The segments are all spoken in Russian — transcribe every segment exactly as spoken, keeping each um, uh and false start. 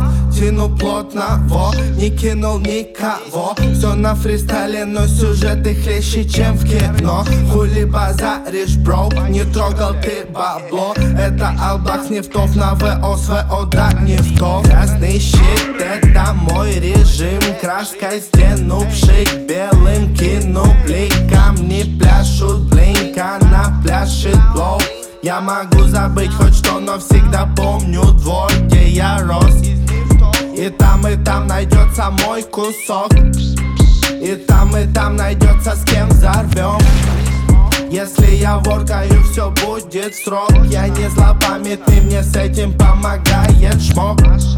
тяну плотно, во, не кинул никого. Все на фристайле, но сюжеты хлеще, чем в кино. Хули базаришь, бро, не трогал ты бабло. Это Албах с нефтов на ВО, СВО, да, нефтов. Красный щит, это мой режим. Краской стену пшик, белым кину блик. Камни пляшут, блинка на пляшет блоу. Я могу забыть хоть что, но всегда помню двор, где я рос. И там, и там найдется мой кусок. И там, и там найдется с кем взорвем. Если я воркаю, все будет срок. Я не злопамятный, мне с этим помогает шмок.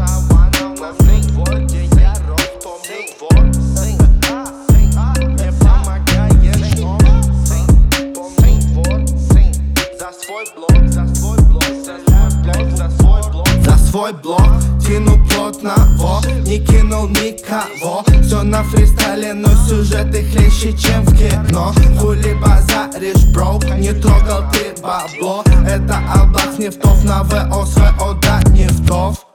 За свой блок тяну плотно, во, не кинул никого. Все на фристайле, но сюжеты хлеще, чем в кино. Хули базаришь, бро, не трогал ты бабло. Это Албах с нефтов на ВО, СВО, да, нефтов.